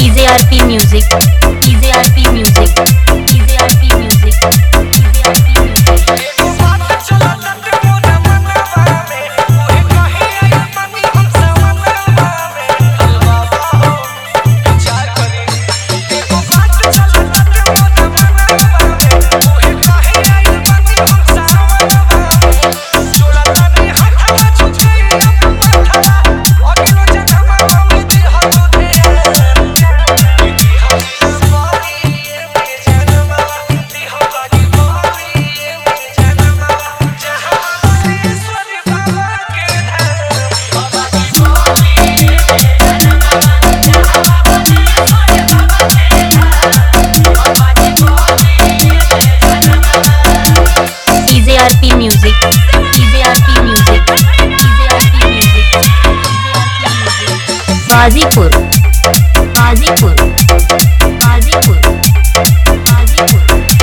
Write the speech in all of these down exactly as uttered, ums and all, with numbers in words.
D J R P Music, D J R P Music, D J R P Music, D J R P Music. D J R P Music, D J R P Music, D J R P Music, D J R P Music. Ghazipur, Ghazipur, Ghazipur, Ghazipur.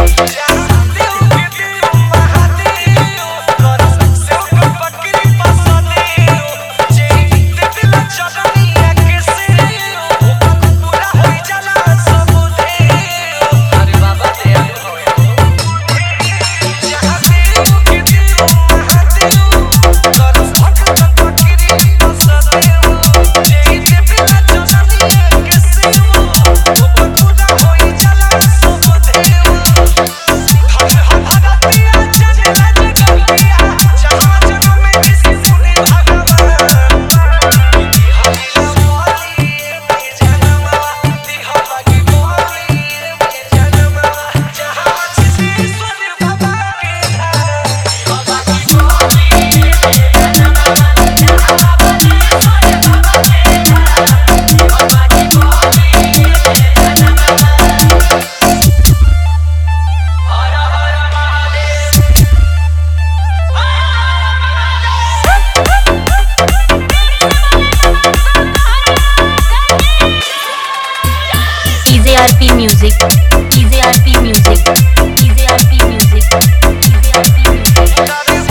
D J R P Music, D J R P Music, D J R P Music, D J R P Music.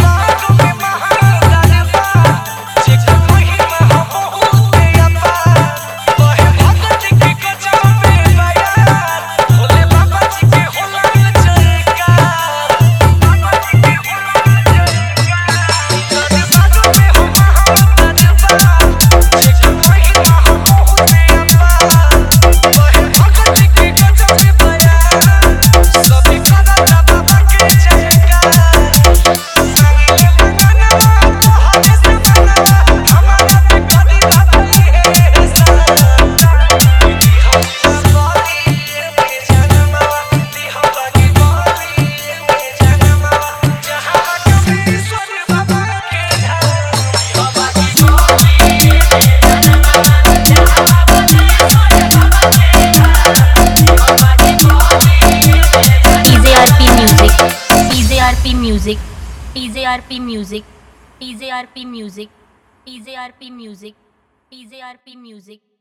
D J R P Music, D J R P Music, D J R P Music, D J R P Music, D J R P Music.